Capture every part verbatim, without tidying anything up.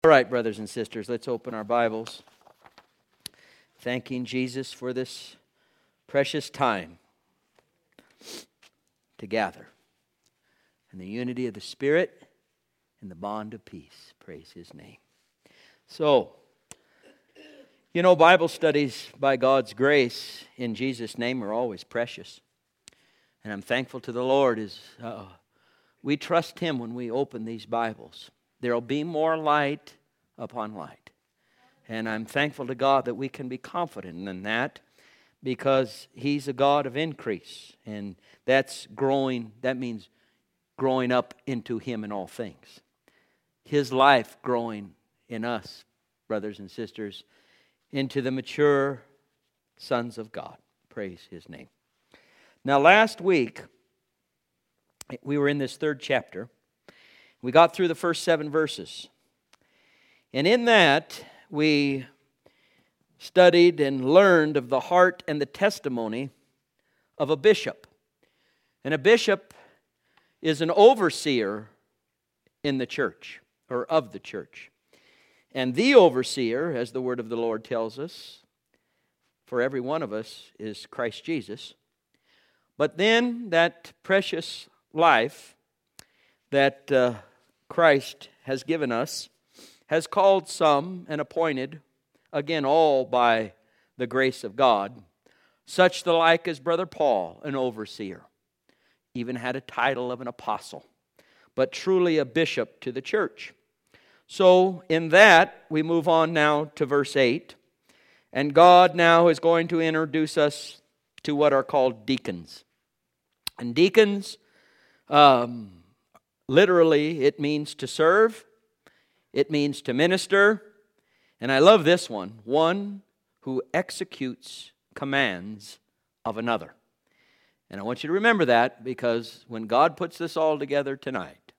right, brothers and sisters, let's open our Bibles, thanking Jesus for this precious time to gather in the unity of the Spirit and the bond of peace. Praise His name. So, you know, Bible studies by God's grace in Jesus' name are always precious. And I'm thankful to the Lord as uh, we trust Him when we open these Bibles. There will be more light upon light. And I'm thankful to God that we can be confident in that because He's a God of increase. And that's growing, that means growing up into Him in all things. His life growing in us, brothers and sisters, into the mature sons of God. Praise His name. Now last week, we were in this third chapter. We got through the first seven verses. And in that, we studied and learned of the heart and the testimony of a bishop. And a bishop is an overseer in the church, or of the church. And the overseer, as the word of the Lord tells us, for every one of us is Christ Jesus. But then that precious life that uh, Christ has given us has called some and appointed, again all by the grace of God, such the like as Brother Paul, an overseer, even had a title of an apostle, but truly a bishop to the church. So in that, we move on now to verse eight. And God now is going to introduce us to what are called deacons. And deacons, um, literally, it means to serve. It means to minister. And I love this one. One who executes commands of another. And I want you to remember that because when God puts this all together tonight,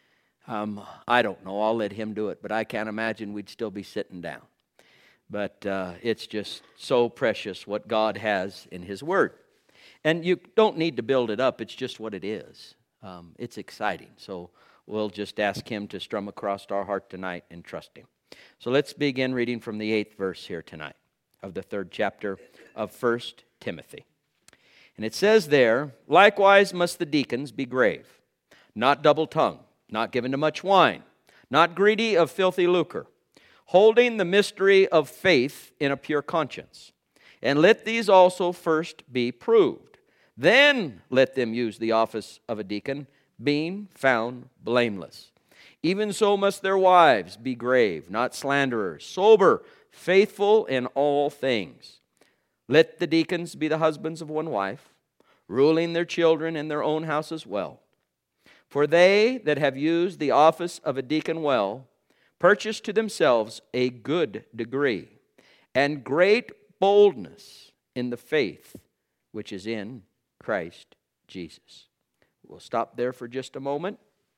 um, I don't know, I'll let Him do it, but I can't imagine we'd still be sitting down. But uh, it's just so precious what God has in His Word. And you don't need to build it up, it's just what it is. Um, it's exciting. So we'll just ask Him to strum across our heart tonight and trust Him. So let's begin reading from the eighth verse here tonight of the third chapter of First Timothy. And it says there, likewise must the deacons be grave, not double-tongued, not given to much wine, not greedy of filthy lucre, holding the mystery of faith in a pure conscience. And let these also first be proved. Then let them use the office of a deacon, being found blameless. Even so must their wives be grave, not slanderers, sober, faithful in all things. Let the deacons be the husbands of one wife, ruling their children in their own house as well. For they that have used the office of a deacon well, purchase to themselves a good degree, and great boldness in the faith which is in Christ Jesus. We'll stop there for just a moment.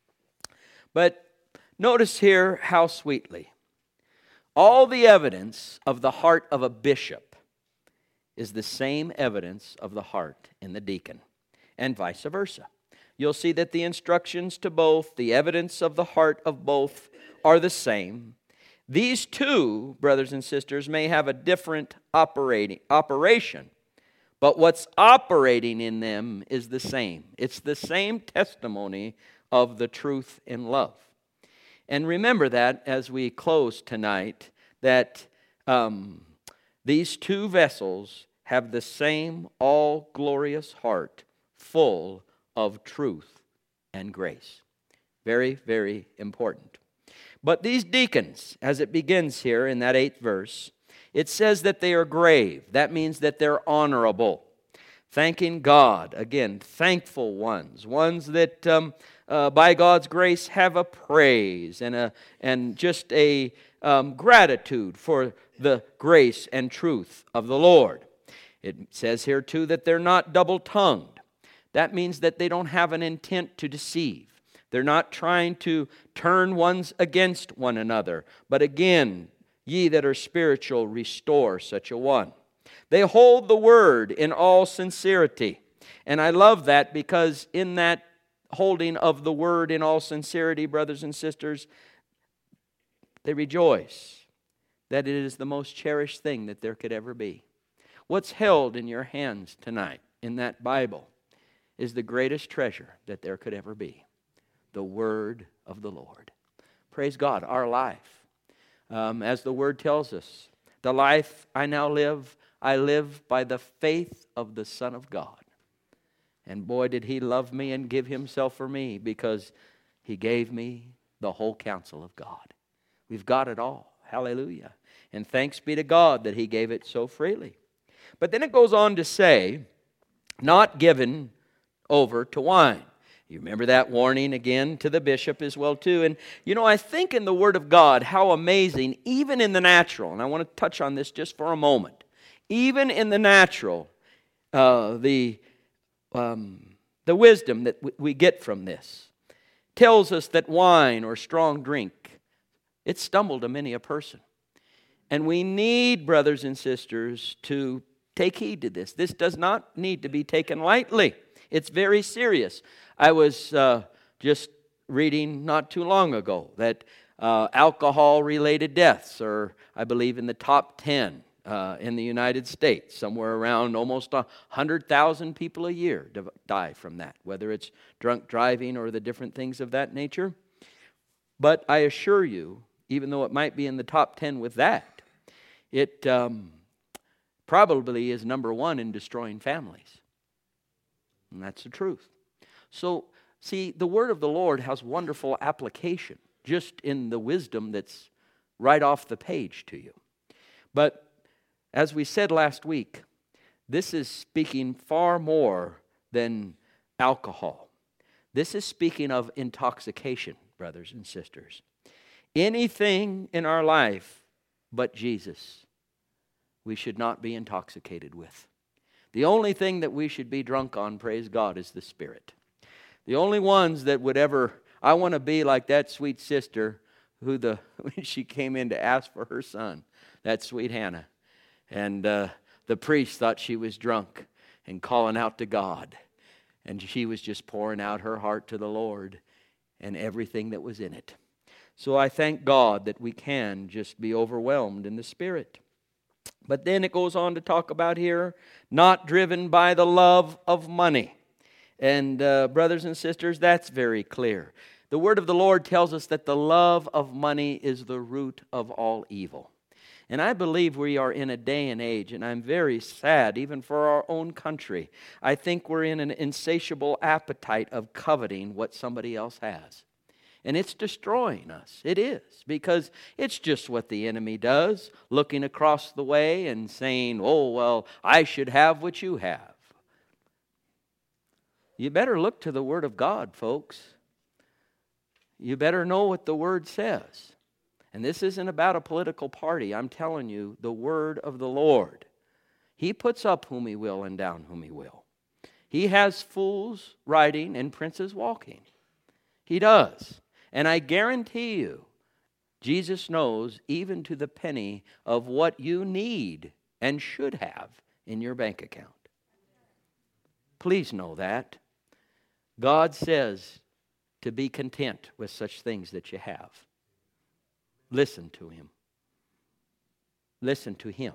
But notice here how sweetly all the evidence of the heart of a bishop is the same evidence of the heart in the deacon, and vice versa. You'll see that the instructions to both, the evidence of the heart of both, are the same. These two, brothers and sisters, may have a different operating operation, but what's operating in them is the same. It's the same testimony of the truth in love. And remember that as we close tonight, that um, these two vessels have the same all-glorious heart, full of truth and grace. Very, very important. But these deacons, as it begins here in that eighth verse, it says that they are grave. That means that they're honorable. Thanking God, again, thankful ones, ones that um, uh, by God's grace have a praise and a and just a um, gratitude for the grace and truth of the Lord. It says here too that they're not double-tongued. That means that they don't have an intent to deceive. They're not trying to turn ones against one another. But again, ye that are spiritual, restore such a one. They hold the word in all sincerity. And I love that because in that holding of the word in all sincerity, brothers and sisters, They rejoice that it is the most cherished thing that there could ever be. What's held in your hands tonight in that Bible is the greatest treasure that there could ever be. The Word of the Lord. Praise God, our life. Um, as the Word tells us, the life I now live, I live by the faith of the Son of God. And boy, did He love me and give Himself for me, because He gave me the whole counsel of God. We've got it all. Hallelujah. And thanks be to God that He gave it so freely. But then it goes on to say, not given over to wine. You remember that warning again to the bishop as well too. And you know, I think in the Word of God, how amazing, even in the natural, and I want to touch on this just for a moment. Even in the natural, uh, the, um, the wisdom that w- we get from this tells us that wine or strong drink, it stumbled to many a person. And we need, brothers and sisters, to take heed to this. This does not need to be taken lightly. It's very serious. I was uh, just reading not too long ago that uh, alcohol-related deaths are, I believe, in the top ten uh, in the United States. Somewhere around almost one hundred thousand people a year die from that, whether it's drunk driving or the different things of that nature. But I assure you, even though it might be in the top ten with that, it um, probably is number one in destroying families. And that's the truth. So, see, the Word of the Lord has wonderful application just in the wisdom that's right off the page to you. But as we said last week, this is speaking far more than alcohol. This is speaking of intoxication, brothers and sisters. Anything in our life but Jesus, we should not be intoxicated with. The only thing that we should be drunk on, praise God, is the Spirit. The only ones that would ever, I want to be like that sweet sister who the when she came in to ask for her son, that sweet Hannah. And uh, the priest thought she was drunk and calling out to God. And she was just pouring out her heart to the Lord and everything that was in it. So I thank God that we can just be overwhelmed in the Spirit. But then it goes on to talk about here, not driven by the love of money. And uh, brothers and sisters, that's very clear. The Word of the Lord tells us that the love of money is the root of all evil. And I believe we are in a day and age, and I'm very sad, even for our own country. I think we're in an insatiable appetite of coveting what somebody else has. And it's destroying us. It is. Because it's just what the enemy does, looking across the way and saying, oh, well, I should have what you have. You better look to the Word of God, folks. You better know what the Word says. And this isn't about a political party. I'm telling you, the Word of the Lord. He puts up whom He will and down whom He will. He has fools riding and princes walking. He does. And I guarantee you, Jesus knows even to the penny of what you need and should have in your bank account. Please know that. God says to be content with such things that you have. Listen to Him. Listen to Him.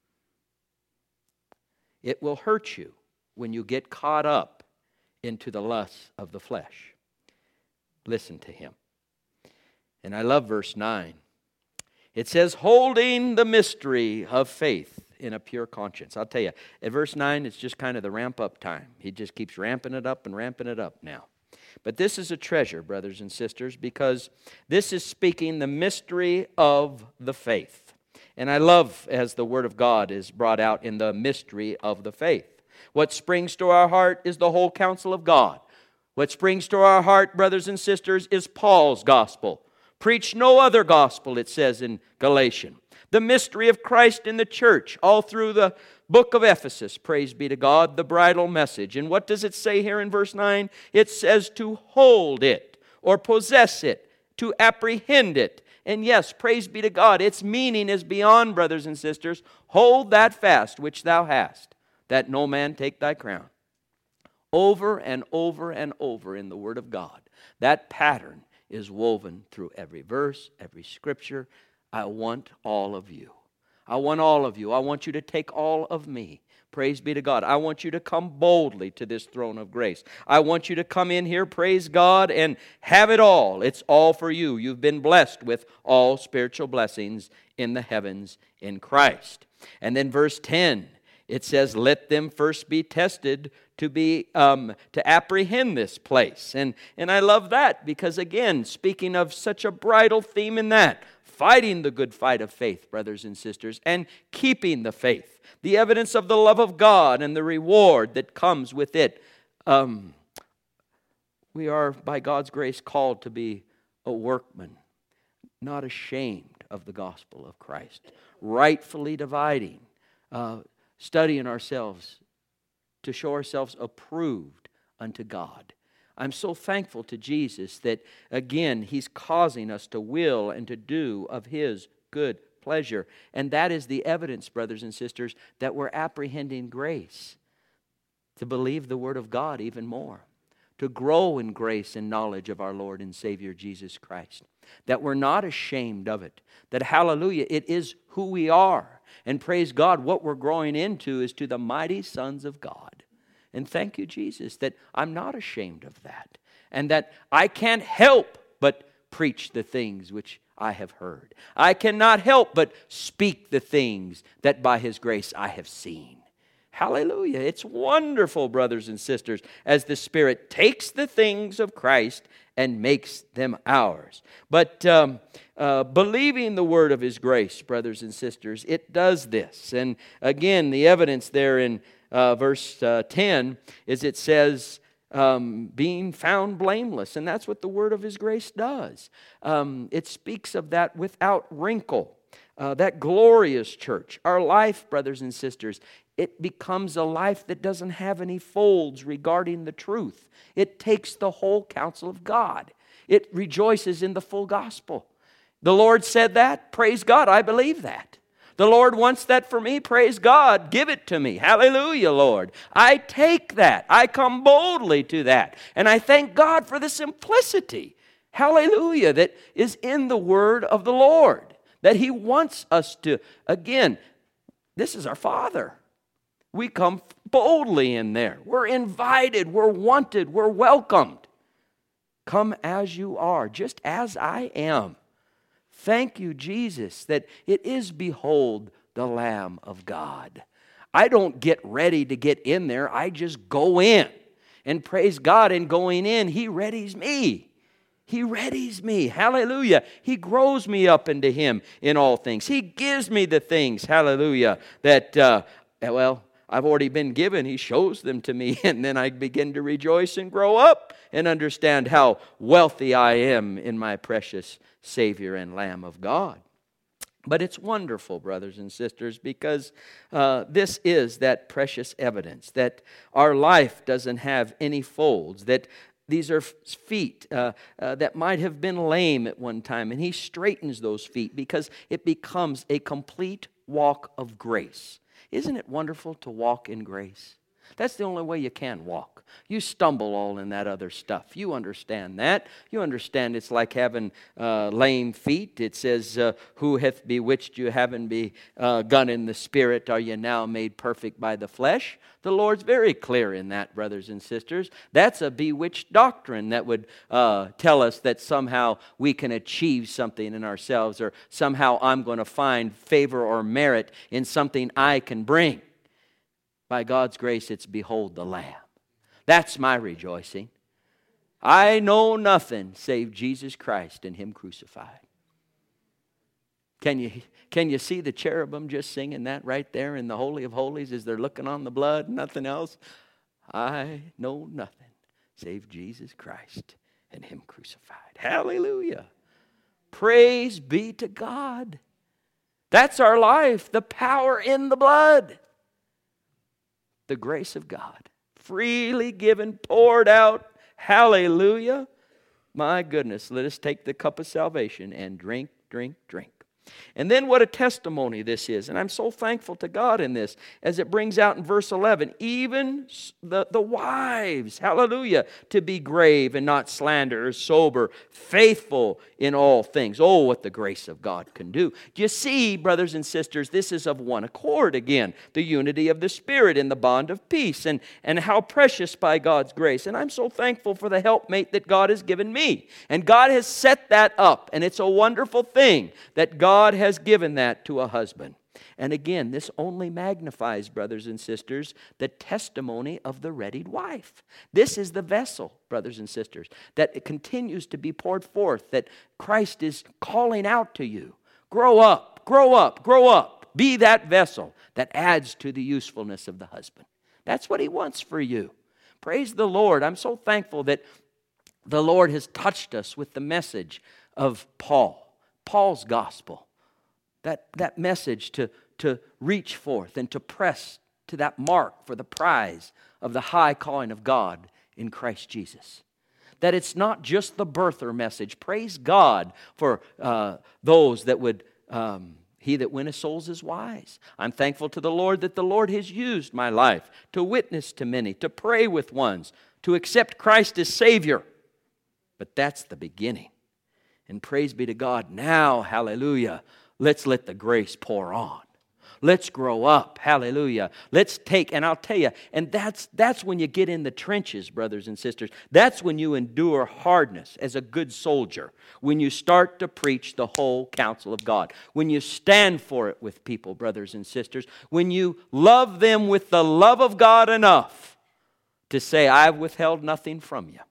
It will hurt you when you get caught up into the lusts of the flesh. Listen to Him. And I love verse nine. It says, holding the mystery of faith in a pure conscience. I'll tell you, at verse nine, it's just kind of the ramp up time. He just keeps ramping it up and ramping it up now. But this is a treasure, brothers and sisters, because this is speaking the mystery of the faith. And I love as the Word of God is brought out in the mystery of the faith. What springs to our heart is the whole counsel of God. What springs to our heart, brothers and sisters, is Paul's gospel. Preach no other gospel, it says in Galatians. The mystery of Christ in the church, all through the book of Ephesus, praise be to God, the bridal message. And what does it say here in verse nine? It says to hold it, or possess it, to apprehend it. And yes, praise be to God, its meaning is beyond, brothers and sisters. Hold that fast which thou hast, that no man take thy crown. Over and over and over in the Word of God, that pattern is woven through every verse, every scripture. I want all of you. I want all of you. I want you to take all of me. Praise be to God. I want you to come boldly to this throne of grace. I want you to come in here, praise God, and have it all. It's all for you. You've been blessed with all spiritual blessings in the heavens in Christ. And then verse ten, it says, let them first be tested to be um, to apprehend this place. And, and I love that because, again, speaking of such a bridal theme in that, fighting the good fight of faith, brothers and sisters, and keeping the faith. The evidence of the love of God and the reward that comes with it. Um, we are, by God's grace, called to be a workman, not ashamed of the gospel of Christ, rightfully dividing, uh, studying ourselves to show ourselves approved unto God. I'm so thankful to Jesus that, again, He's causing us to will and to do of His good pleasure. And that is the evidence, brothers and sisters, that we're apprehending grace, to believe the Word of God even more, to grow in grace and knowledge of our Lord and Savior Jesus Christ, that we're not ashamed of it, that, hallelujah, it is who we are. And praise God, what we're growing into is to the mighty sons of God. And thank you, Jesus, that I'm not ashamed of that. And that I can't help but preach the things which I have heard. I cannot help but speak the things that by His grace I have seen. Hallelujah. It's wonderful, brothers and sisters, as the Spirit takes the things of Christ and makes them ours. But um, uh, believing the word of His grace, brothers and sisters, it does this. And again, the evidence there in Uh, verse uh, ten is it says, um, being found blameless. And that's what the word of His grace does. Um, it speaks of that without wrinkle. Uh, that glorious church. Our life, brothers and sisters, it becomes a life that doesn't have any folds regarding the truth. It takes the whole counsel of God. It rejoices in the full gospel. The Lord said that. Praise God, I believe that. The Lord wants that for me. Praise God. Give it to me. Hallelujah, Lord. I take that. I come boldly to that. And I thank God for the simplicity, hallelujah, that is in the word of the Lord. That He wants us to, again, this is our Father. We come boldly in there. We're invited. We're wanted. We're welcomed. Come as you are, just as I am. Thank you, Jesus, that it is, behold, the Lamb of God. I don't get ready to get in there. I just go in. And praise God, in going in, He readies me. He readies me. Hallelujah. He grows me up into Him in all things. He gives me the things, hallelujah, that, uh, well, I've already been given. He shows them to me, and then I begin to rejoice and grow up and understand how wealthy I am in my precious Savior and Lamb of God. But it's wonderful, brothers and sisters, because uh, this is that precious evidence that our life doesn't have any folds, that these are feet uh, uh, that might have been lame at one time, and He straightens those feet because it becomes a complete walk of grace. Isn't it wonderful to walk in grace? That's the only way you can walk. You stumble all in that other stuff. You understand that. You understand it's like having uh, lame feet. It says, uh, who hath bewitched you, having begun in the spirit, are you now made perfect by the flesh? The Lord's very clear in that, brothers and sisters. That's a bewitched doctrine that would uh, tell us that somehow we can achieve something in ourselves, or somehow I'm going to find favor or merit in something I can bring. By God's grace, it's behold the Lamb. That's my rejoicing. I know nothing save Jesus Christ and Him crucified. Can you, can you see the cherubim just singing that right there in the Holy of Holies as they're looking on the blood, nothing else? I know nothing save Jesus Christ and Him crucified. Hallelujah. Praise be to God. That's our life, the power in the blood. The grace of God, freely given, poured out. Hallelujah. My goodness, let us take the cup of salvation and drink, drink, drink. And then what a testimony this is. And I'm so thankful to God in this, as it brings out in verse eleven, even the, the wives, hallelujah, to be grave and not slanderers, sober, faithful in all things. Oh, what the grace of God can do. Do you see, brothers and sisters, this is of one accord again, the unity of the Spirit in the bond of peace, and, and how precious by God's grace. And I'm so thankful for the helpmate that God has given me. And God has set that up, and it's a wonderful thing that God God has given that to a husband. And again, this only magnifies, brothers and sisters, the testimony of the readied wife. This is the vessel, brothers and sisters, that it continues to be poured forth, that Christ is calling out to you. Grow up, grow up, grow up. Be that vessel that adds to the usefulness of the husband. That's what He wants for you. Praise the Lord. I'm so thankful that the Lord has touched us with the message of Paul, Paul's gospel. That, that message to, to reach forth and to press to that mark for the prize of the high calling of God in Christ Jesus. That it's not just the birther message. Praise God for uh, those that would, um, he that winneth souls is wise. I'm thankful to the Lord that the Lord has used my life to witness to many, to pray with ones, to accept Christ as Savior. But that's the beginning. And praise be to God. Now, hallelujah, let's let the grace pour on. Let's grow up. Hallelujah. Let's take, and I'll tell you, and that's that's when you get in the trenches, brothers and sisters. That's when you endure hardness as a good soldier. When you start to preach the whole counsel of God. When you stand for it with people, brothers and sisters. When you love them with the love of God enough to say, I've withheld nothing from you.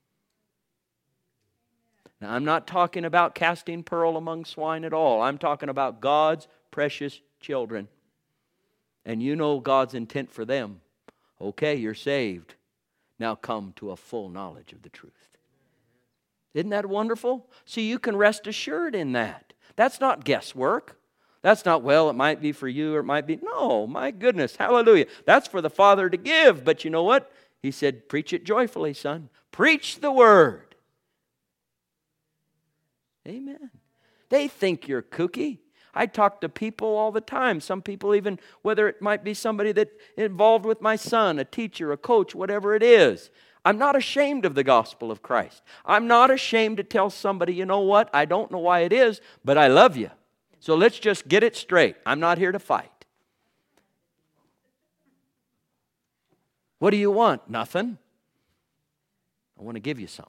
Now, I'm not talking about casting pearl among swine at all. I'm talking about God's precious children. And you know God's intent for them. Okay, you're saved. Now come to a full knowledge of the truth. Isn't that wonderful? See, you can rest assured in that. That's not guesswork. That's not, well, it might be for you or it might be. No, my goodness, hallelujah. That's for the Father to give. But you know what? He said, preach it joyfully, son. Preach the word. Amen. They think you're kooky. I talk to people all the time. Some people even, whether it might be somebody that involved with my son, a teacher, a coach, whatever it is. I'm not ashamed of the gospel of Christ. I'm not ashamed to tell somebody, you know what? I don't know why it is, but I love you. So let's just get it straight. I'm not here to fight. What do you want? Nothing. I want to give you something.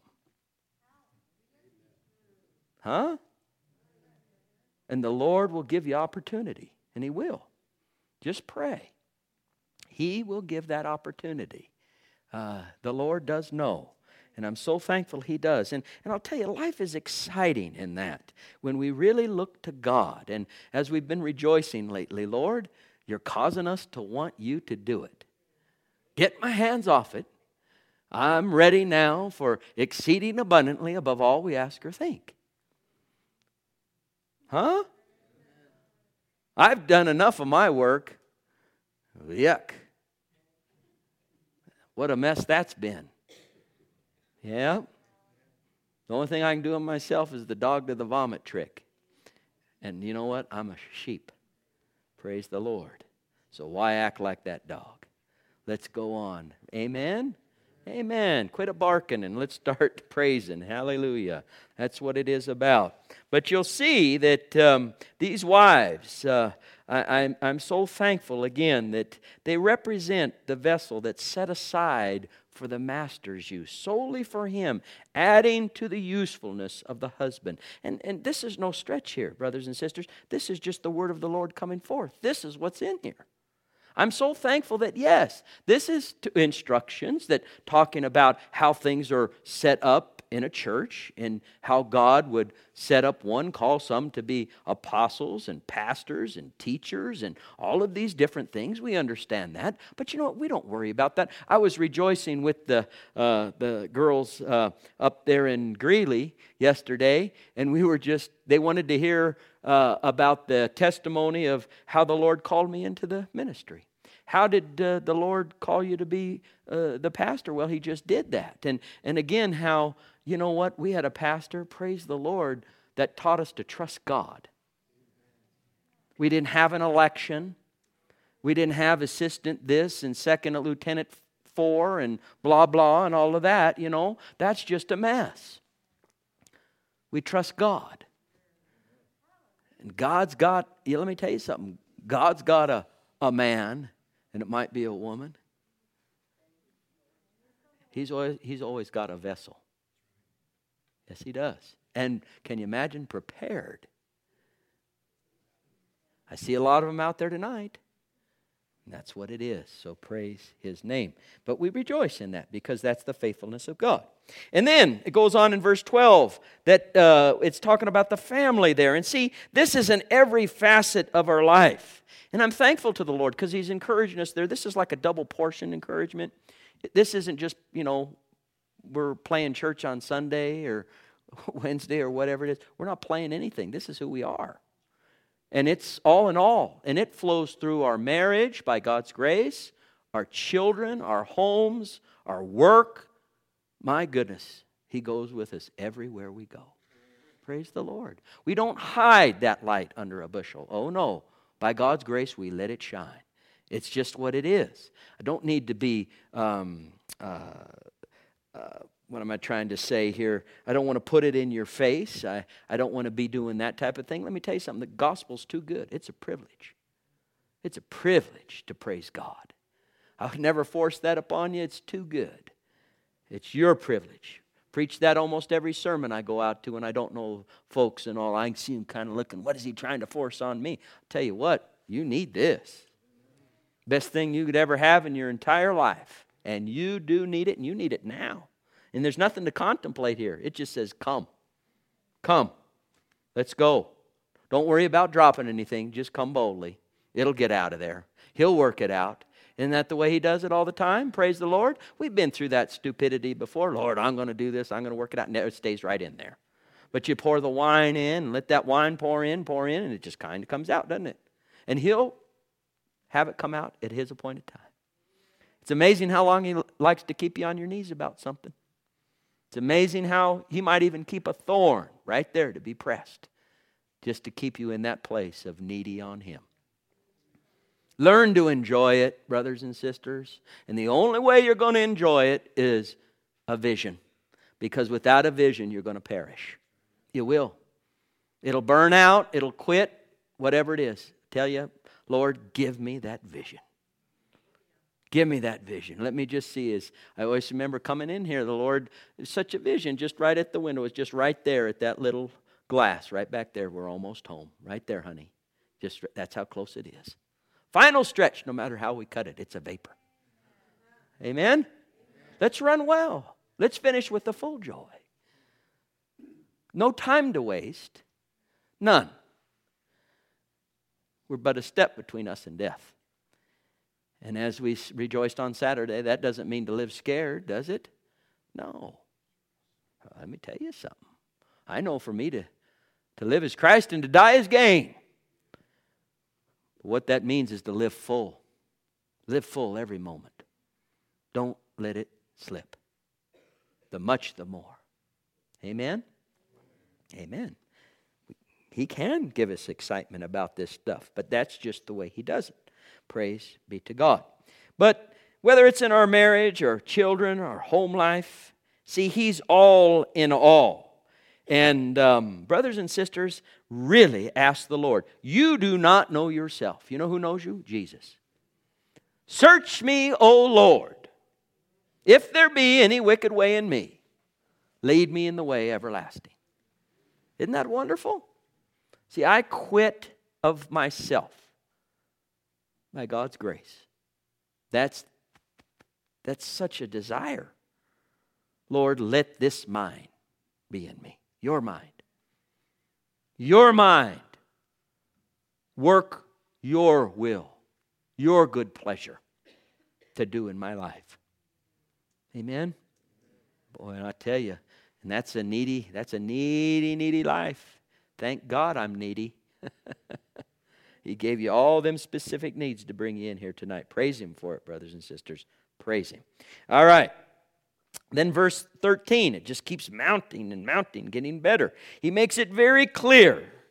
Huh? And the Lord will give you opportunity. And He will. Just pray. He will give that opportunity. Uh, the Lord does know. And I'm so thankful He does. And, and I'll tell you, life is exciting in that. When we really look to God. And as we've been rejoicing lately, Lord, You're causing us to want You to do it. Get my hands off it. I'm ready now for exceeding abundantly above all we ask or think. Huh? I've done enough of my work. Yuck. What a mess that's been. Yeah. The only thing I can do on myself is the dog to the vomit trick. And you know what? I'm a sheep. Praise the Lord. So why act like that dog? Let's go on. Amen? Amen. Quit a barking and let's start praising. Hallelujah. That's what it is about. But you'll see that um, these wives, uh, I, I'm, I'm so thankful again that they represent the vessel that's set aside for the master's use, solely for him, adding to the usefulness of the husband. And, and this is no stretch here, brothers and sisters. This is just the word of the Lord coming forth. This is what's in here. I'm so thankful that, yes, this is instructions that talking about how things are set up in a church and how God would set up one, call some to be apostles and pastors and teachers and all of these different things. We understand that. But you know what? We don't worry about that. I was rejoicing with the uh, the girls uh, up there in Greeley yesterday, and we were just, they wanted to hear uh, about the testimony of how the Lord called me into the ministry. How did uh, the Lord call you to be uh, the pastor? Well, He just did that. And and again, how, you know what? We had a pastor, praise the Lord, that taught us to trust God. We didn't have an election. We didn't have assistant this and second lieutenant four and blah, blah, and all of that, you know. That's just a mess. We trust God. And God's got, yeah, let me tell you something. God's got a, a man, and it might be a woman. He's always, he's always got a vessel. Yes, He does. And can you imagine prepared? I see a lot of them out there tonight. And that's what it is. So praise His name. But we rejoice in that because that's the faithfulness of God. And then it goes on in verse twelve that uh, it's talking about the family there. And see, this is in every facet of our life. And I'm thankful to the Lord because He's encouraging us there. This is like a double portion encouragement. This isn't just, you know, we're playing church on Sunday or Wednesday or whatever it is. We're not playing anything. This is who we are. And it's all in all. And it flows through our marriage by God's grace, our children, our homes, our work. My goodness, He goes with us everywhere we go. Praise the Lord. We don't hide that light under a bushel. Oh no. By God's grace, we let it shine. It's just what it is. I don't need to be, um, uh, uh, what am I trying to say here? I don't want to put it in your face. I, I don't want to be doing that type of thing. Let me tell you something. The gospel's too good. It's a privilege. It's a privilege to praise God. I would never force that upon you. It's too good. It's your privilege. Preach that almost every sermon I go out to, and I don't know folks and all. I see them kind of looking, what is he trying to force on me? I'll tell you what, you need this. Best thing you could ever have in your entire life. And you do need it, and you need it now. And there's nothing to contemplate here. It just says, come. Come. Let's go. Don't worry about dropping anything. Just come boldly. It'll get out of there. He'll work it out. Isn't that the way He does it all the time? Praise the Lord. We've been through that stupidity before. Lord, I'm going to do this. I'm going to work it out. And it stays right in there. But you pour the wine in and let that wine pour in, pour in, and it just kind of comes out, doesn't it? And He'll have it come out at His appointed time. It's amazing how long He likes to keep you on your knees about something. It's amazing how He might even keep a thorn right there to be pressed, just to keep you in that place of needy on Him. Learn to enjoy it, brothers and sisters. And the only way you're going to enjoy it is a vision. Because without a vision, you're going to perish. You will. It'll burn out. It'll quit. Whatever it is. I tell you, Lord, give me that vision. Give me that vision. Let me just see. As I always remember coming in here, the Lord, such a vision just right at the window. It's just right there at that little glass. Right back there. We're almost home. Right there, honey. Just that's how close it is. Final stretch, no matter how we cut it, it's a vapor. Amen? Let's run well. Let's finish with the full joy. No time to waste. None. We're but a step between us and death. And as we rejoiced on Saturday, that doesn't mean to live scared, does it? No. Let me tell you something. I know for me to, to live as Christ and to die as gain. What that means is to live full. Live full every moment. Don't let it slip. The much, the more. Amen? Amen. He can give us excitement about this stuff, but that's just the way He does it. Praise be to God. But whether it's in our marriage, our children, our home life, see, He's all in all. And um, brothers and sisters, really ask the Lord. You do not know yourself. You know who knows you? Jesus. Search me, O Lord. If there be any wicked way in me, lead me in the way everlasting. Isn't that wonderful? See, I quit of myself by God's grace. That's, that's such a desire. Lord, let this mind be in me. Your mind. Your mind. Work your will. Your good pleasure to do in my life. Amen? Boy, I tell you, and that's a needy, that's a needy, needy life. Thank God I'm needy. He gave you all them specific needs to bring you in here tonight. Praise Him for it, brothers and sisters. Praise Him. All right. Then verse thirteen, it just keeps mounting and mounting, getting better. He makes it very clear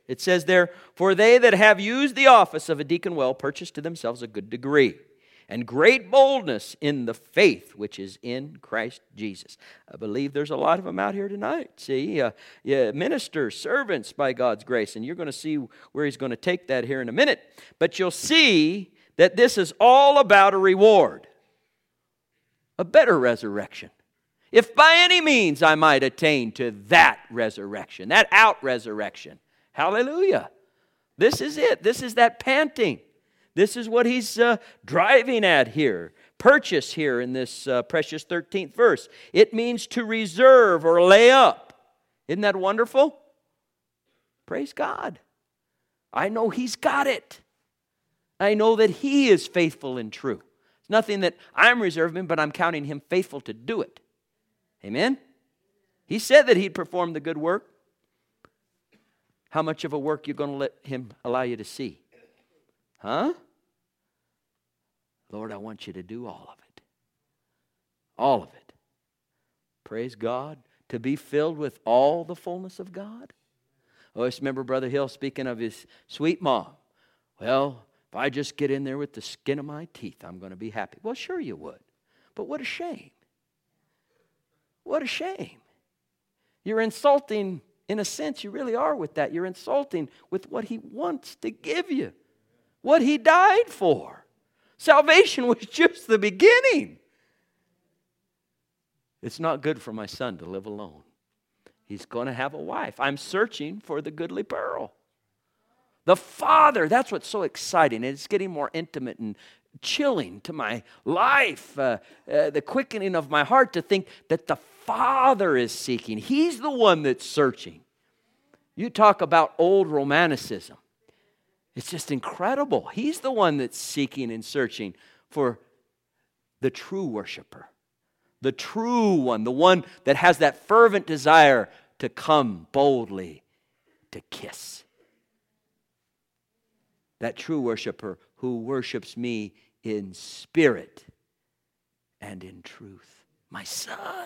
It says there, for they that have used the office of a deacon well purchase to themselves a good degree and great boldness in the faith which is in Christ Jesus. I believe there's a lot of them out here tonight. See, uh, yeah, ministers, servants by God's grace. And you're going to see where he's going to take that here in a minute. But you'll see that this is all about a reward. A better resurrection. If by any means I might attain to that resurrection, that out-resurrection. Hallelujah. This is it. This is that panting. This is what he's uh, driving at here. Purchase here in this uh, precious thirteenth verse. It means to reserve or lay up. Isn't that wonderful? Praise God. I know he's got it. I know that he is faithful and true. It's nothing that I'm reserving, but I'm counting him faithful to do it. Amen? He said that he'd perform the good work. How much of a work you going to let him allow you to see? Huh? Lord, I want you to do all of it. All of it. Praise God. To be filled with all the fullness of God. Oh, I just remember Brother Hill speaking of his sweet mom. Well, if I just get in there with the skin of my teeth, I'm going to be happy. Well, sure you would. But what a shame. What a shame. You're insulting, in a sense, you really are with that. You're insulting with what he wants to give you. What he died for. Salvation was just the beginning. It's not good for my son to live alone. He's going to have a wife. I'm searching for the goodly pearl. The Father, that's what's so exciting. It's getting more intimate and chilling to my life. Uh, uh, the quickening of my heart to think that the Father is seeking. He's the one that's searching. You talk about old romanticism. It's just incredible. He's the one that's seeking and searching for the true worshiper. The true one. The one that has that fervent desire to come boldly to kiss. That true worshiper who worships me in spirit and in truth. My son.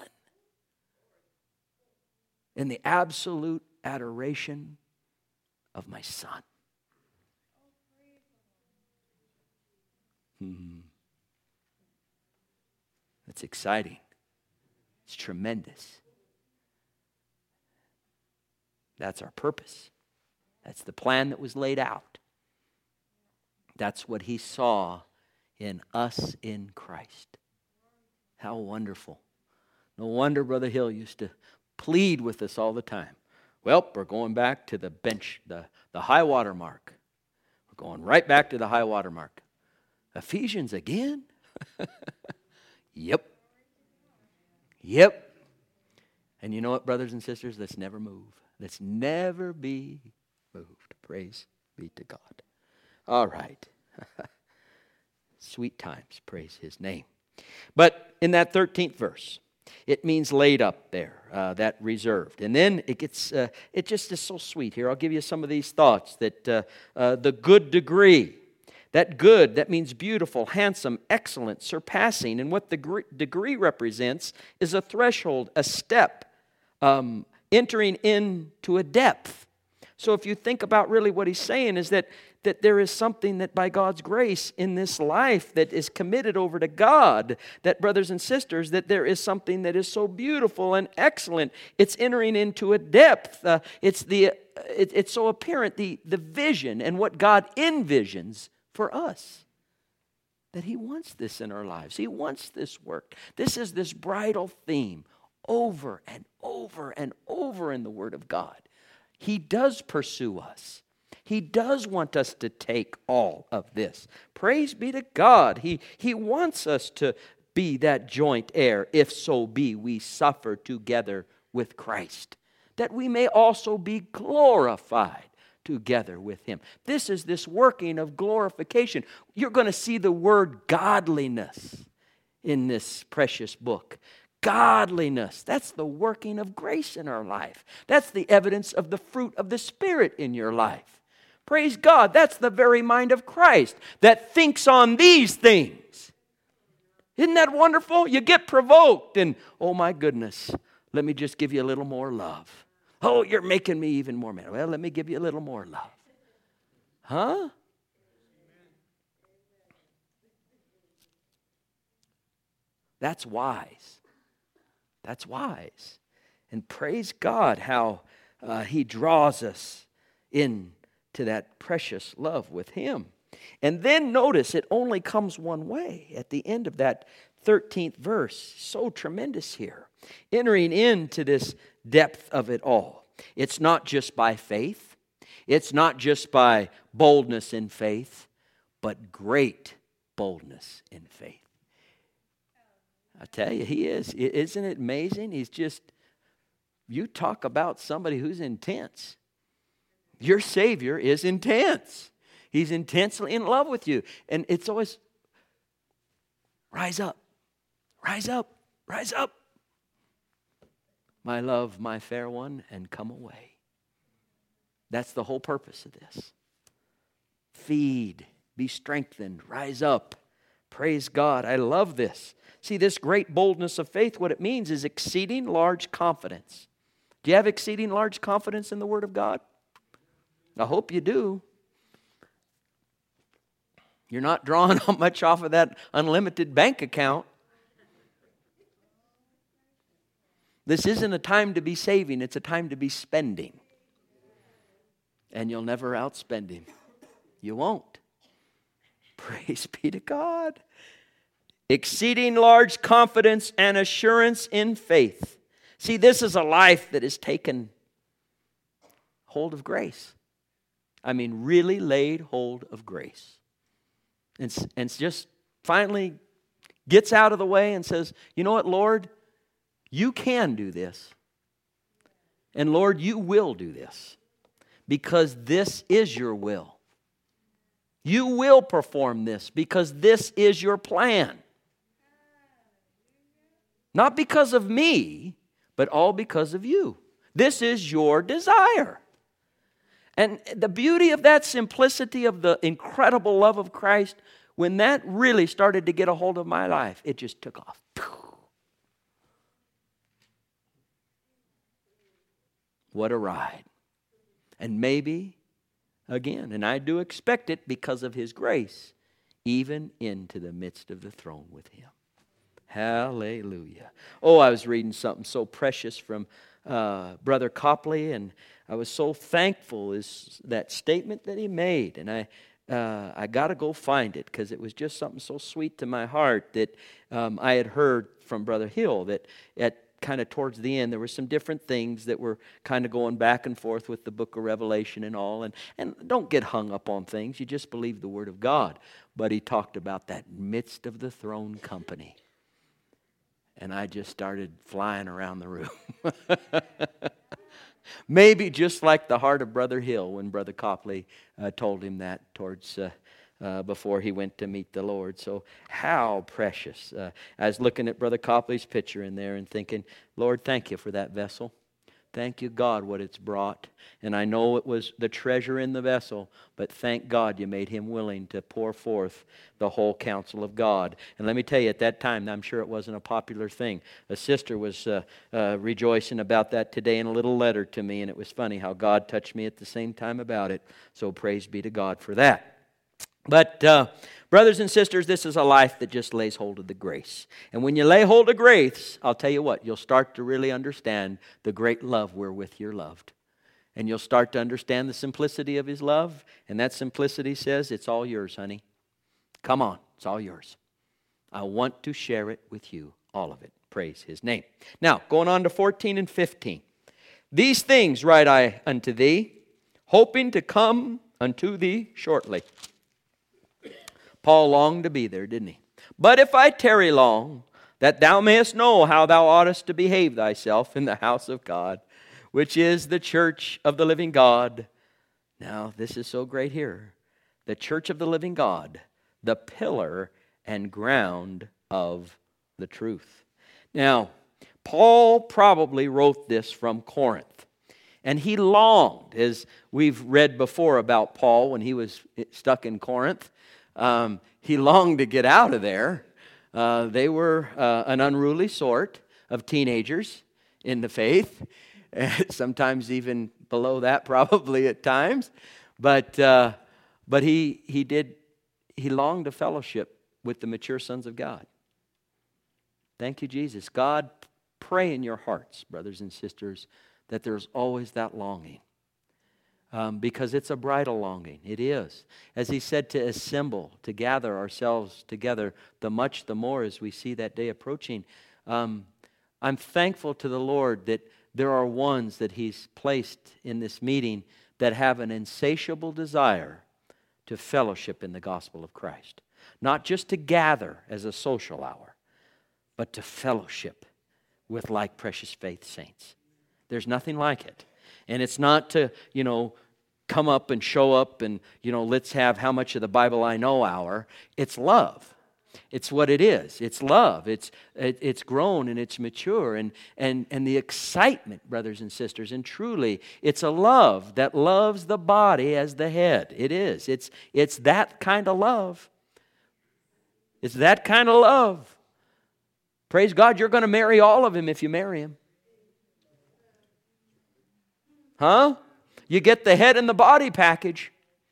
In the absolute adoration of my son. Hmm. That's exciting. It's tremendous. That's our purpose. That's the plan that was laid out. That's what he saw in us in Christ. How wonderful. No wonder Brother Hill used to plead with us all the time. Well, we're going back to the bench, the, the high water mark. We're going right back to the high water mark. Ephesians again? Yep. Yep. And you know what, brothers and sisters? Let's never move. Let's never be moved. Praise be to God. All right. Sweet times. Praise his name. But in that thirteenth verse, it means laid up there, uh, that reserved. And then it gets, uh, it just is so sweet here. I'll give you some of these thoughts that uh, uh, the good degree. That good, that means beautiful, handsome, excellent, surpassing. And what the degree represents is a threshold, a step, um, entering into a depth. So if you think about really what he's saying is that, that there is something that by God's grace in this life that is committed over to God, that brothers and sisters, that there is something that is so beautiful and excellent. It's entering into a depth. Uh, it's, the, it, it's so apparent, the, the vision and what God envisions for us, that he wants this in our lives. He wants this work. This is this bridal theme over and over and over in the Word of God. He does pursue us. He does want us to take all of this. Praise be to God. He, he wants us to be that joint heir, if so be we suffer together with Christ, that we may also be glorified together with him. This is this working of glorification. You're going to see the word godliness in this precious book. Godliness. That's the working of grace in our life. That's the evidence of the fruit of the Spirit in your life. Praise God. That's the very mind of Christ that thinks on these things. Isn't that wonderful? You get provoked and, oh my goodness, let me just give you a little more love. Oh, you're making me even more mad. Well, let me give you a little more love. Huh? That's wise. That's wise. And praise God how uh, He draws us into that precious love with Him. And then notice it only comes one way at the end of that thirteenth verse. So tremendous here. Entering into this depth of it all. It's not just by faith. It's not just by boldness in faith, but great boldness in faith. I tell you, He is. Isn't it amazing? He's just, you talk about somebody who's intense. Your Savior is intense. He's intensely in love with you. And it's always, rise up, rise up, rise up. My love, my fair one, and come away. That's the whole purpose of this. Feed, be strengthened, rise up. Praise God. I love this. See, this great boldness of faith, what it means is exceeding large confidence. Do you have exceeding large confidence in the Word of God? I hope you do. You're not drawing much off of that unlimited bank account. This isn't a time to be saving, it's a time to be spending. And you'll never outspend Him. You won't. Praise be to God. Exceeding large confidence and assurance in faith. See, this is a life that has taken hold of grace. I mean, really laid hold of grace. And, and just finally gets out of the way and says, you know what, Lord? You can do this. And Lord, you will do this. Because this is your will. You will perform this because this is your plan. Not because of me, but all because of you. This is your desire. And the beauty of that simplicity of the incredible love of Christ, when that really started to get a hold of my life, it just took off. What a ride. And maybe, again, and I do expect it because of His grace, even into the midst of the throne with Him. Hallelujah. Oh, I was reading something so precious from uh, Brother Copley, and I was so thankful is that statement that he made. And I uh, I got to go find it because it was just something so sweet to my heart that um, I had heard from Brother Hill that at kind of towards the end, there were some different things that were kind of going back and forth with the book of Revelation and all. And, and don't get hung up on things. You just believe the Word of God. But he talked about that midst of the throne company. And I just started flying around the room. Maybe just like the heart of Brother Hill when Brother Copley uh, told him that towards uh, uh, before he went to meet the Lord. So how precious. Uh, I was looking at Brother Copley's picture in there and thinking, Lord, thank you for that vessel. Thank you, God, what it's brought. And I know it was the treasure in the vessel, but thank God you made him willing to pour forth the whole counsel of God. And let me tell you, at that time, I'm sure it wasn't a popular thing. A sister was uh, uh, rejoicing about that today in a little letter to me, and it was funny how God touched me at the same time about it. So praise be to God for that. But uh, brothers and sisters, this is a life that just lays hold of the grace. And when you lay hold of grace, I'll tell you what, you'll start to really understand the great love wherewith you're loved. And you'll start to understand the simplicity of His love. And that simplicity says, it's all yours, honey. Come on, it's all yours. I want to share it with you, all of it. Praise His name. Now, going on to fourteen and fifteen. These things write I unto thee, hoping to come unto thee shortly. Paul longed to be there, didn't he? But if I tarry long, that thou mayest know how thou oughtest to behave thyself in the house of God, which is the church of the living God. Now, this is so great here. The church of the living God, the pillar and ground of the truth. Now, Paul probably wrote this from Corinth. And he longed, as we've read before about Paul when he was stuck in Corinth. Um, he longed to get out of there. Uh, they were uh, an unruly sort of teenagers in the faith. and sometimes even below that probably at times. But uh, but he he did he longed to fellowship with the mature sons of God. Thank you, Jesus. God, pray in your hearts, brothers and sisters, that there's always that longing. Um, because it's a bridal longing. It is. As he said, to assemble, to gather ourselves together, the much the more as we see that day approaching. Um, I'm thankful to the Lord that there are ones that he's placed in this meeting that have an insatiable desire to fellowship in the gospel of Christ. Not just to gather as a social hour, but to fellowship with like precious faith saints. There's nothing like it. And it's not to, you know, come up and show up and, you know, let's have how much of the Bible I know hour. It's love. It's what it is. It's love. It's it, it's grown and it's mature. And, and, and the excitement, brothers and sisters, and truly, it's a love that loves the body as the head. It is. It's, it's that kind of love. It's that kind of love. Praise God, you're going to marry all of them if you marry him. Huh? You get the head and the body package.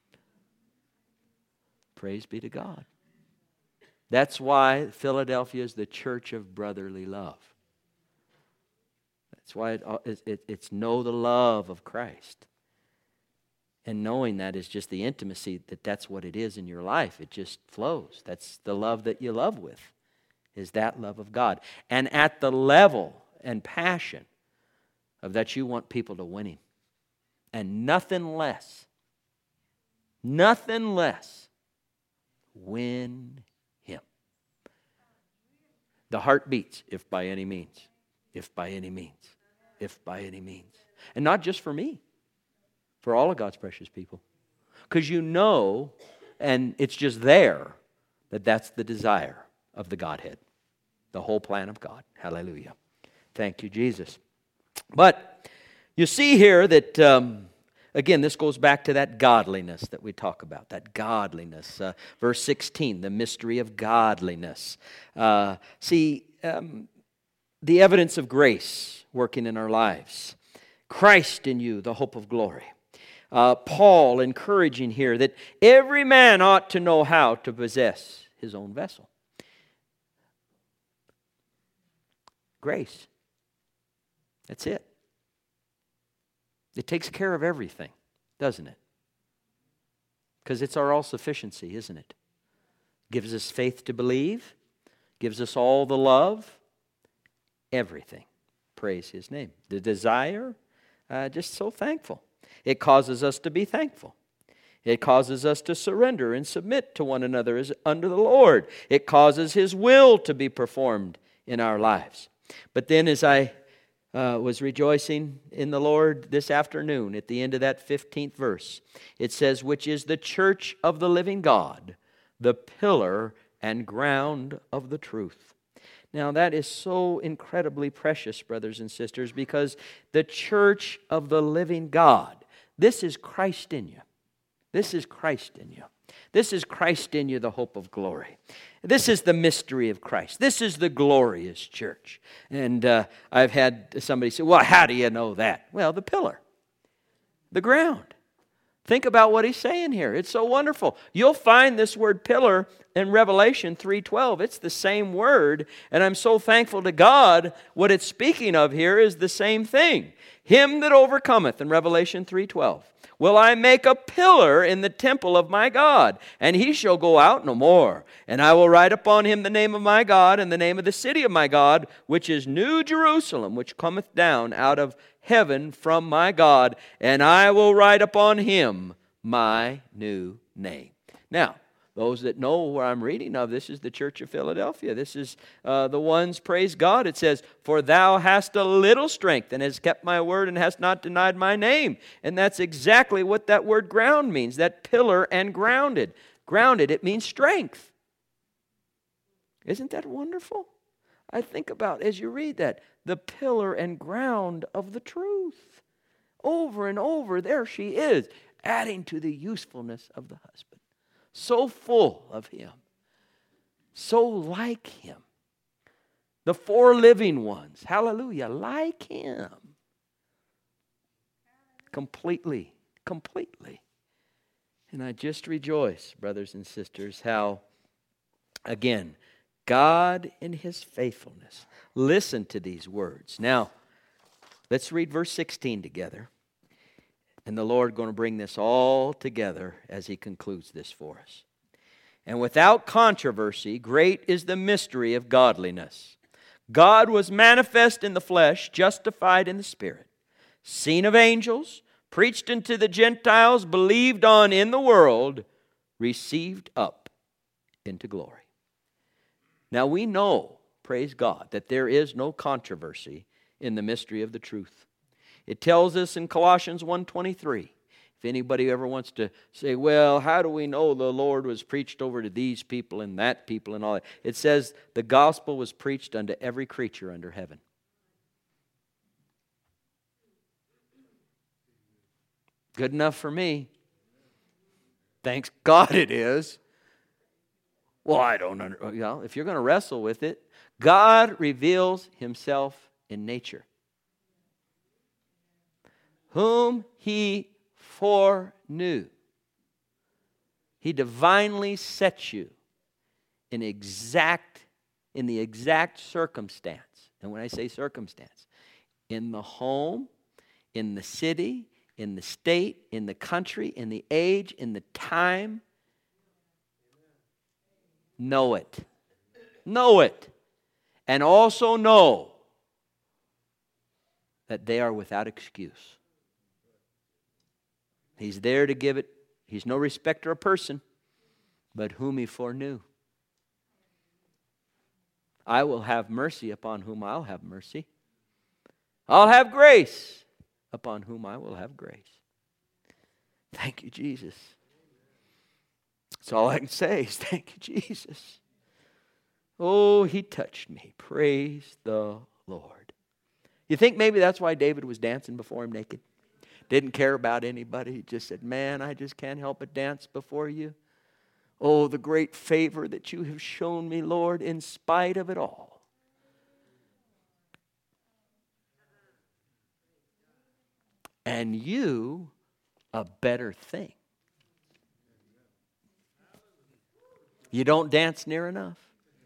Praise be to God. That's why Philadelphia is the church of brotherly love. That's why it, it, it's know the love of Christ. And knowing that is just the intimacy, that that's what it is in your life. It just flows. That's the love that you love with, is that love of God. And at the level and passion of that you want people to win him. And nothing less, nothing less, win him. The heart beats, if by any means, if by any means, if by any means. And not just for me, for all of God's precious people. Because you know, and it's just there, that that's the desire of the Godhead. The whole plan of God. Hallelujah. Thank you, Jesus. But you see here that, um, again, this goes back to that godliness that we talk about, that godliness. Uh, verse sixteen, the mystery of godliness. Uh, see, um, the evidence of grace working in our lives. Christ in you, the hope of glory. Uh, Paul encouraging here that every man ought to know how to possess his own vessel. Grace. That's it. It takes care of everything, doesn't it? Because it's our all-sufficiency, isn't it? Gives us faith to believe, gives us all the love, everything. Praise his name. The desire, uh, just so thankful. It causes us to be thankful. It causes us to surrender and submit to one another as under the Lord. It causes his will to be performed in our lives. But then as I Uh, was rejoicing in the Lord this afternoon at the end of that fifteenth verse. It says, which is the church of the living God, the pillar and ground of the truth. Now that is so incredibly precious, brothers and sisters, because the church of the living God, this is Christ in you. This is Christ in you. This is Christ in you, the hope of glory. This is the mystery of Christ. This is the glorious church. And uh, I've had somebody say, well, how do you know that? Well, the pillar, the ground. Think about what he's saying here. It's so wonderful. You'll find this word pillar in Revelation three twelve. It's the same word, and I'm so thankful to God. What it's speaking of here is the same thing. Him that overcometh in Revelation three twelve. Will I make a pillar in the temple of my God, and he shall go out no more. And I will write upon him the name of my God, and the name of the city of my God, which is New Jerusalem, which cometh down out of heaven from my God, and I will write upon him my new name. Now, those that know where I'm reading of, this is the church of Philadelphia. This is uh, the ones, praise God. It says, for thou hast a little strength, and hast kept my word, and hast not denied my name. And that's exactly what that word ground means, that pillar and grounded. Grounded, it means strength. Isn't that wonderful? I think about, as you read that, the pillar and ground of the truth. Over and over, there she is, adding to the usefulness of the husband. So full of him. So like him. The four living ones, hallelujah, like him. completely, completely. And I just rejoice, brothers and sisters, how, again, God in His faithfulness. Listen to these words. Now, let's read verse sixteen together. And the Lord going to bring this all together as He concludes this for us. And without controversy, great is the mystery of godliness. God was manifest in the flesh, justified in the Spirit, seen of angels, preached unto the Gentiles, believed on in the world, received up into glory. Now we know, praise God, that there is no controversy in the mystery of the truth. It tells us in Colossians one twenty-three. If anybody ever wants to say, well, how do we know the Lord was preached over to these people and that people and all that? It says the gospel was preached unto every creature under heaven. Good enough for me. Thanks God it is. Well, I don't know. You know, if you're going to wrestle with it, God reveals Himself in nature. Whom He foreknew, He divinely set you in exact, in the exact circumstance. And when I say circumstance, in the home, in the city, in the state, in the country, in the age, in the time. Know it. Know it. And also know that they are without excuse. He's there to give it. He's no respecter of person, but whom He foreknew. I will have mercy upon whom I'll have mercy. I'll have grace upon whom I will have grace. Thank you, Jesus. That's all I can say is thank you, Jesus. Oh, He touched me. Praise the Lord. You think maybe that's why David was dancing before Him naked? Didn't care about anybody. He just said, man, I just can't help but dance before You. Oh, the great favor that You have shown me, Lord, in spite of it all. And You a better thing. You don't dance near enough.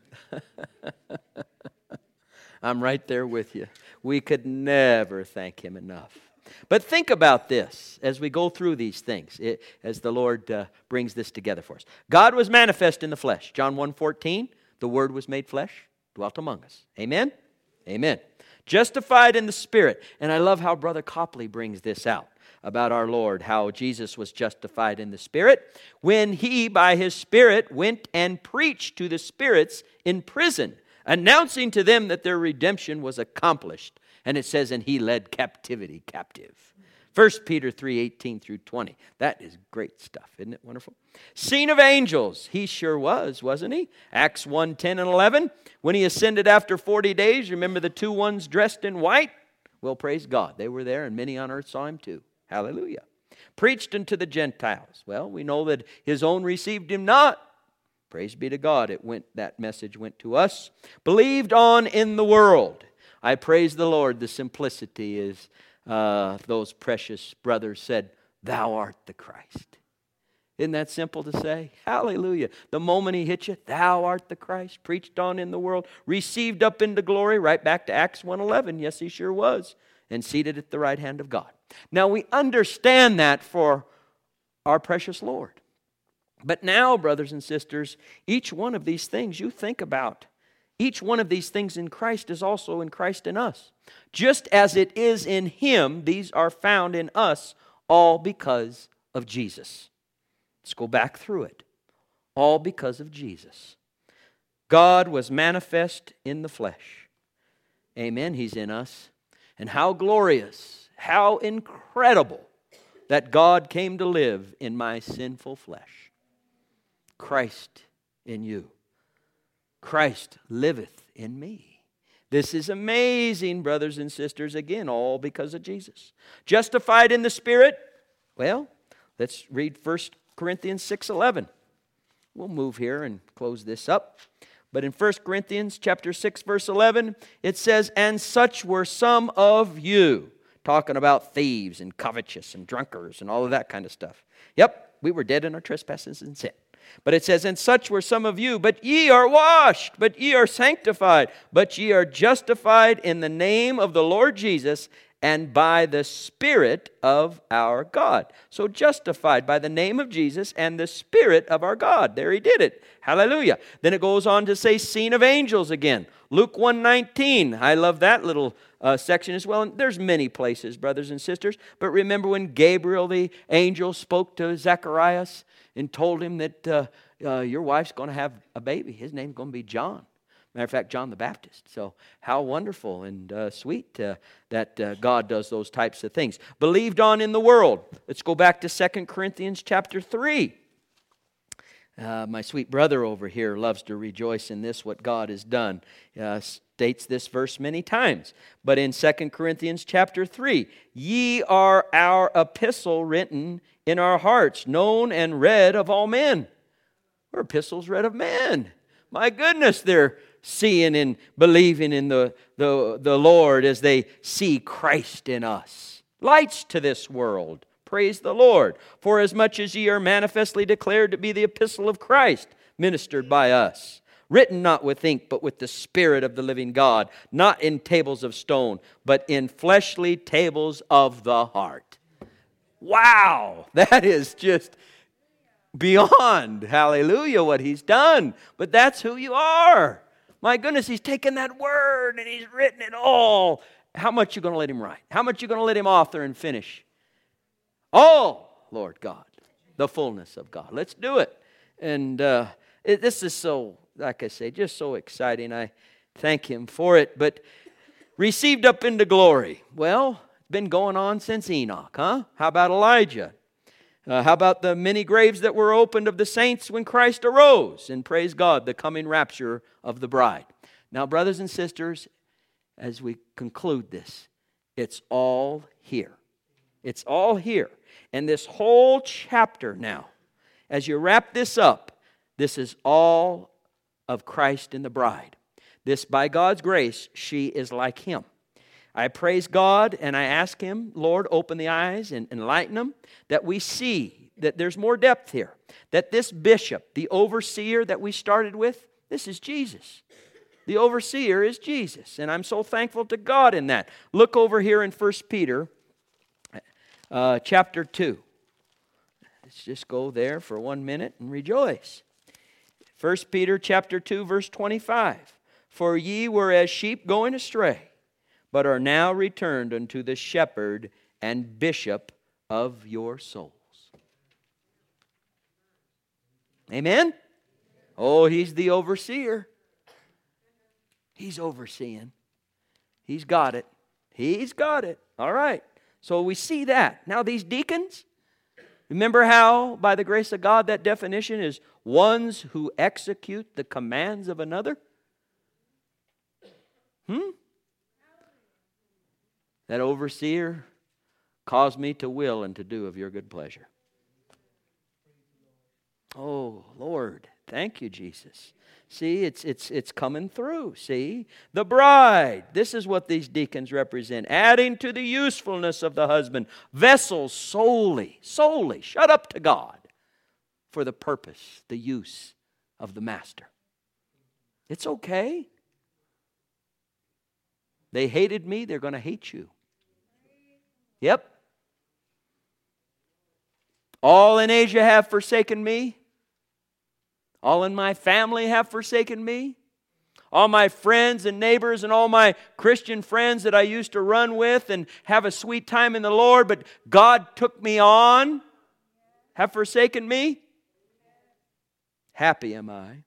I'm right there with you. We could never thank Him enough. But think about this as we go through these things, it, as the Lord uh, brings this together for us. God was manifest in the flesh. John one fourteen, the Word was made flesh, dwelt among us. Amen? Amen. Justified in the Spirit. And I love how Brother Copley brings this out about our Lord, how Jesus was justified in the Spirit when He, by His Spirit, went and preached to the spirits in prison, announcing to them that their redemption was accomplished. And it says, and He led captivity captive. First Peter three eighteen through twenty. That is great stuff, isn't it wonderful? Seen of angels. He sure was, wasn't He? Acts one ten and eleven. When He ascended after forty days, remember the two ones dressed in white? Well, praise God. They were there, and many on earth saw Him too. Hallelujah. Preached unto the Gentiles. Well, we know that His own received Him not. Praise be to God. It went, that message went to us. Believed on in the world. I praise the Lord. The simplicity is, uh, those precious brothers said, Thou art the Christ. Isn't that simple to say? Hallelujah. The moment He hit you, Thou art the Christ. Preached on in the world. Received up into glory. Right back to Acts one eleven. Yes, He sure was. And seated at the right hand of God. Now we understand that for our precious Lord. But now, brothers and sisters, each one of these things you think about, each one of these things in Christ is also in Christ in us. Just as it is in Him, these are found in us, all because of Jesus. Let's go back through it. All because of Jesus. God was manifest in the flesh. Amen. He's in us. And how glorious, how incredible that God came to live in my sinful flesh. Christ in you. Christ liveth in me. This is amazing, brothers and sisters. Again, all because of Jesus. Justified in the Spirit. Well, let's read First Corinthians six eleven. We'll move here and close this up. But in First Corinthians chapter six, verse eleven, it says, And such were some of you. talking about thieves and covetous and drunkards and all of that kind of stuff. Yep, we were dead in our trespasses and sin. But it says, and such were some of you, but ye are washed, but ye are sanctified, but ye are justified in the name of the Lord Jesus and by the Spirit of our God. So justified by the name of Jesus and the Spirit of our God. There he did it. Hallelujah. Then it goes on to say seen of angels again. Luke one nineteen. I love that little uh, section as well. And there's many places, brothers and sisters. But remember when Gabriel, the angel, spoke to Zacharias and told him that uh, uh, your wife's going to have a baby. His name's going to be John. Matter of fact, John the Baptist. So how wonderful and uh, sweet uh, that uh, God does those types of things. Believed on in the world. Let's go back to Second Corinthians chapter three. Uh, my sweet brother over here loves to rejoice in this, what God has done. Uh, states this verse many times. But in Second Corinthians chapter three, ye are our epistle written in our hearts, known and read of all men. We're epistles read of men. My goodness, they're seeing and believing in the, the, the Lord as they see Christ in us. Lights to this world. Praise the Lord. For as much as ye are manifestly declared to be the epistle of Christ, ministered by us, written not with ink, but with the Spirit of the living God, not in tables of stone, but in fleshly tables of the heart. Wow! That is just beyond, hallelujah, what he's done. But that's who you are. My goodness, he's taken that word and he's written it all. How much you going to let him write? How much you going to let him author and finish? All, Lord God, the fullness of God. Let's do it. And uh, it, this is so, like I say, just so exciting. I thank him for it. But received up into glory. Well, it's been going on since Enoch, huh? How about Elijah? Uh, how about the many graves that were opened of the saints when Christ arose? And praise God, the coming rapture of the bride. Now, brothers and sisters, as we conclude this, it's all here. It's all here. And this whole chapter now, as you wrap this up, this is all of Christ and the bride. This, by God's grace, she is like him. I praise God and I ask him, Lord, open the eyes and enlighten them, that we see that there's more depth here. That this bishop, the overseer that we started with, this is Jesus. The overseer is Jesus. And I'm so thankful to God in that. Look over here in First Peter uh, chapter two. Let's just go there for one minute and rejoice. First Peter chapter two, verse twenty-five. For ye were as sheep going astray, but are now returned unto the shepherd and bishop of your souls. Amen? Oh, he's the overseer. He's overseeing. He's got it. He's got it. All right. So we see that. Now these deacons, remember how, by the grace of God, that definition is ones who execute the commands of another? Hmm? That overseer caused me to will and to do of your good pleasure. Oh, Lord, thank you, Jesus. See, it's it's it's coming through, see? The bride, this is what these deacons represent. Adding to the usefulness of the husband, vessels solely, solely, shut up to God for the purpose, the use of the master. It's okay. They hated me, they're going to hate you. Yep. All in Asia have forsaken me. All in my family have forsaken me. All my friends and neighbors and all my Christian friends that I used to run with and have a sweet time in the Lord, but God took me on, have forsaken me. Happy am I.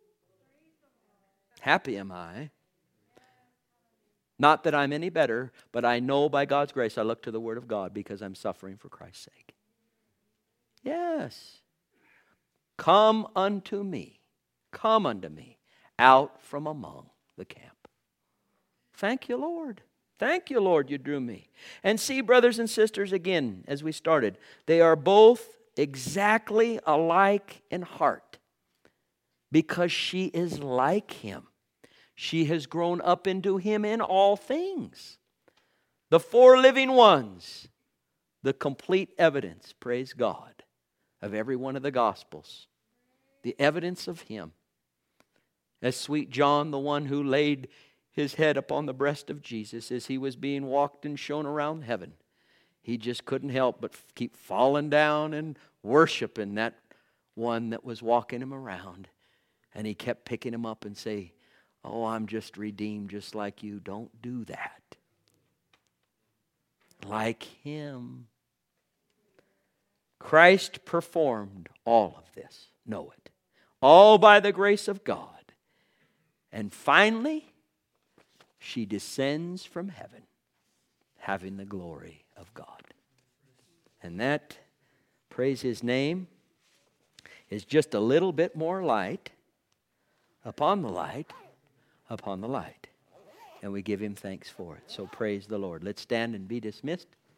Happy am I. Not that I'm any better, but I know by God's grace I look to the Word of God because I'm suffering for Christ's sake. Yes. Come unto me, come unto me, out from among the camp. Thank you, Lord. Thank you, Lord, you drew me. And see, brothers and sisters, again, as we started, they are both exactly alike in heart because she is like him. She has grown up into him in all things. the four living ones, the complete evidence, praise God, of every one of the Gospels. The evidence of Him. As sweet John, the one who laid his head upon the breast of Jesus as He was being walked and shown around heaven, he just couldn't help but keep falling down and worshiping that one that was walking him around. And he kept picking him up and say, oh, I'm just redeemed just like you. Don't do that. Like Him. Christ performed all of this. Know it. All by the grace of God. And finally, she descends from heaven, having the glory of God. And that, praise His name, is just a little bit more light upon the light, upon the light. And we give Him thanks for it. So praise the Lord. Let's stand and be dismissed.